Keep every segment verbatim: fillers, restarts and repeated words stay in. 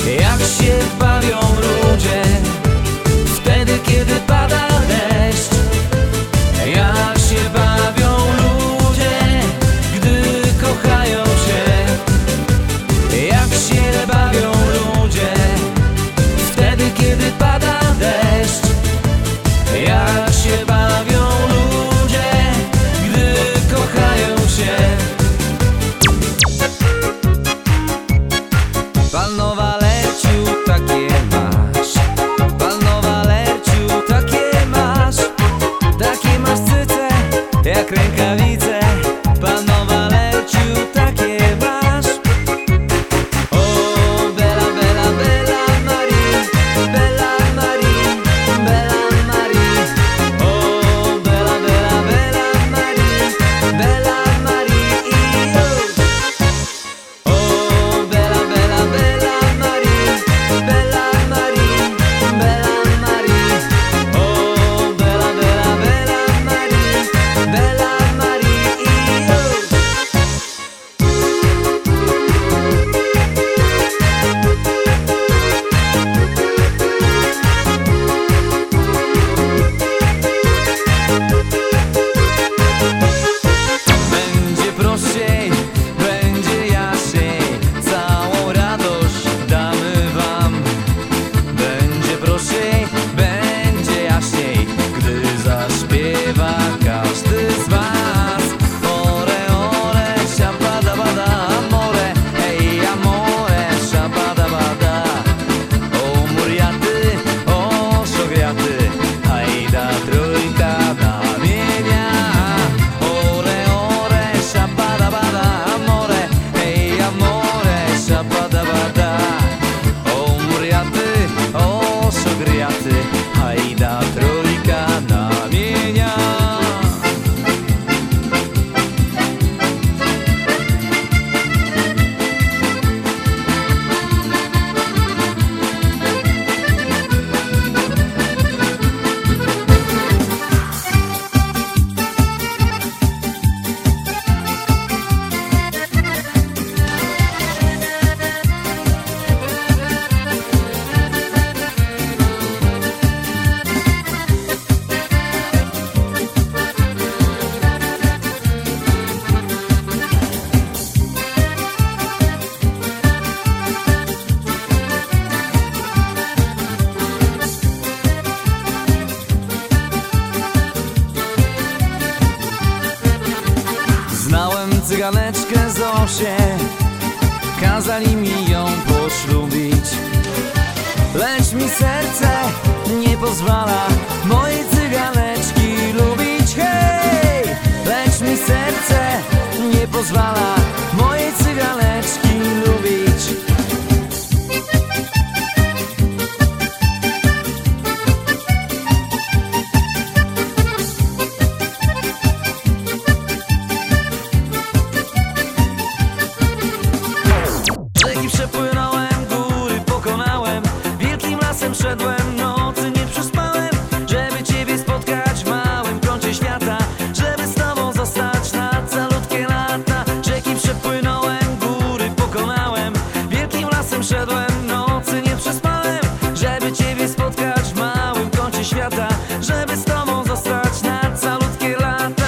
Jak się bawią ludzie wtedy, kiedy pada deszcz. Jak się bawią ludzie, gdy kochają się. Jak się bawią ludzie wtedy, kiedy pada deszcz. Jak się bawią ludzie, gdy kochają się. Pan Walerciu, takie masz. Pan Walerciu, takie masz. Takie masz cyce, jak rękawice. Pan Walerciu, takie masz. O, Bella, Bella, Bella Marie, Bella Marie, Bella Marie. O, Bella, Bella, Bella Marie, Bella Marie. O, Bella, Bella, Bella Marie, Bella Marie, Bella Marie. O, Bella, Bella, Bella Marie, Bella Marie. Będzie prościej, będzie jaśniej, całą radość damy wam. Będzie prościej, będzie jaśniej, gdy zaśpiewa każdy z was. Ore, ore, siabada, bada, amore, ej, amore, siabada, bada. O, muriaty, o, szogriaty, hajda trójka namienia. Ore, ore, siabada, bada, amore, ej, amore, siabada, bada. O, muriaty, o, szogriaty, hajda trójka namienia. Znałem cyganeczkę Zosię, kazali mi ją poślubić. Lecz mi serce nie pozwala mojej cyganeczki lubić. Hej! Lecz mi serce nie pozwala mojej cyganeczki lubić. Rzeki przepłynąłem, góry pokonałem, wielkim lasem szedłem, nocy nie przespałem, żeby ciebie spotkać w małym kącie świata, żeby z tobą zostać na calutkie lata. Rzeki przepłynąłem, góry pokonałem, wielkim lasem szedłem, nocy nie przespałem, żeby ciebie spotkać w małym kącie świata, żeby z tobą zostać na calutkie lata.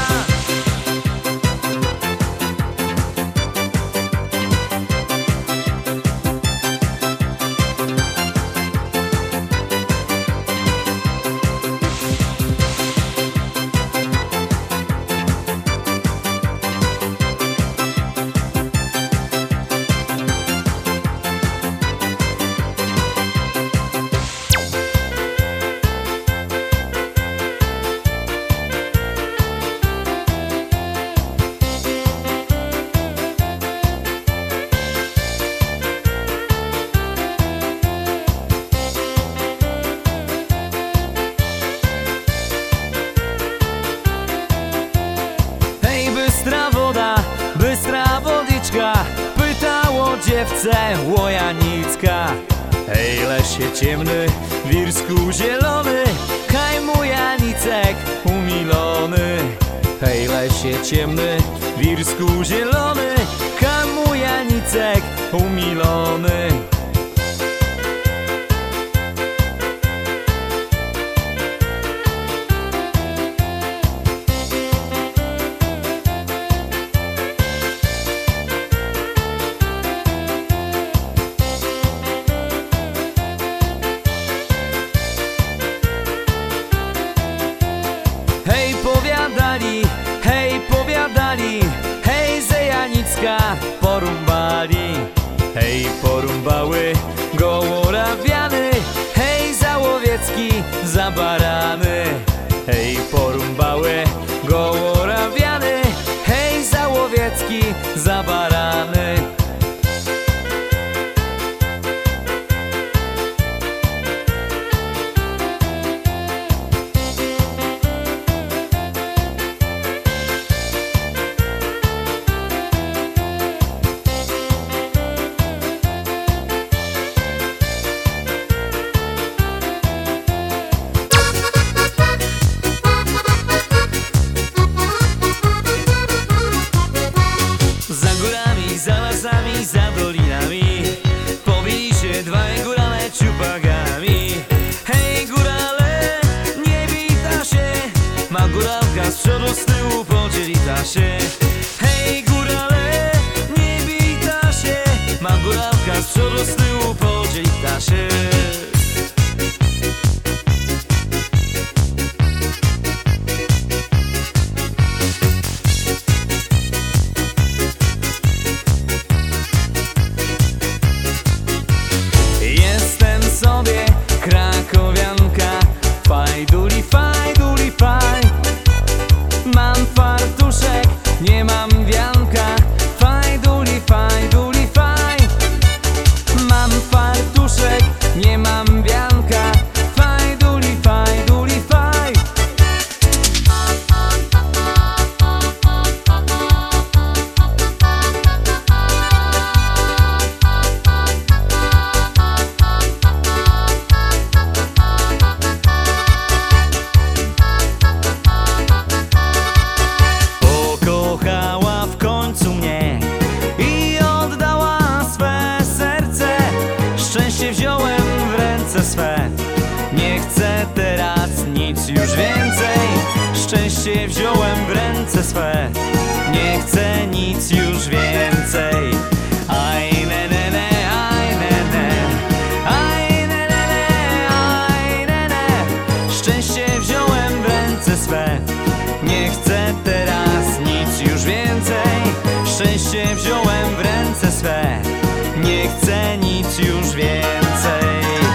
bystra wodyczka, pytało dziewczę łojanicka. Hej, lesie ciemny, wirsku zielony, kaj mój Janicek umilony. Hej, lesie ciemny, wirsku zielony, kaj mój Janicek umilony. hej, porąbały Gołorawiany, hej, Załowiecki za barany. Hej, porąbały Gołorawiany, hej, Załowiecki za barany. Za górami, za lasami, za dolinami pobili się dwaj górale ciupagami. Hej, górale, nie wita się, ma góralka z przodu, z tyłu podzielita się. Hej, górale, nie wita się, ma góralka z przodu, z tyłu podzielita się. Jestem sobie krakowianka, fajduli, fajduli, faj. Mam fartuszek, nie mam wianka, fajduli, fajduli, faj. Mam fartuszek, nie mam wianka, fajduli, fajduli, faj. Pokochała w końcu mnie i oddała swe serce. Szczęście wziąłem w ręce swe, nie chcę teraz nic już więcej. Szczęście wziąłem w ręce swe, nie chcę nic już więcej. Aj, ne, ne, ne, aj, ne, ne. Aj, ne, ne, ne, aj, ne, ne. Szczęście wziąłem w ręce swe, nie chcę teraz nic już więcej. Szczęście wziąłem w ręce swe, nie chcę nic już więcej.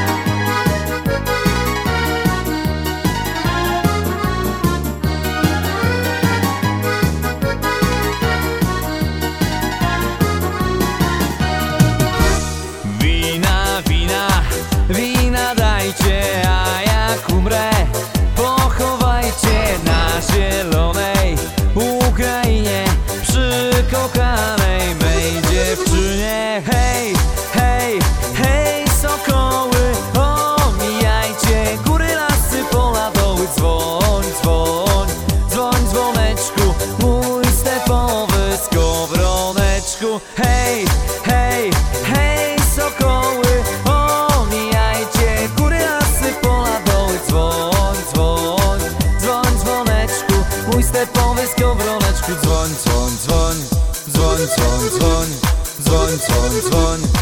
Wina, wina, wina dajcie, a jak umrę, pochowajcie na zielonej Ukrainie przy kochanej mej dziewczynie. Hej, hej, hej, sokoły, omijajcie góry, lasy, pola, doły. Dzwoń, dzwoń, dzwoń, dzwoneczku, mój stepowy skowroneczku. Hej, hej, hej, sokoły, omijajcie góry, lasy, pola, doły. Dzwoń, dzwoń, dzwoń, dzwoneczku, mój stepowy skowroneczku. Dzwoń, dzwoń, dzwoń, dzwoń, dzwoń, dzwoń, dzwoń, dzwoń, dzwoń.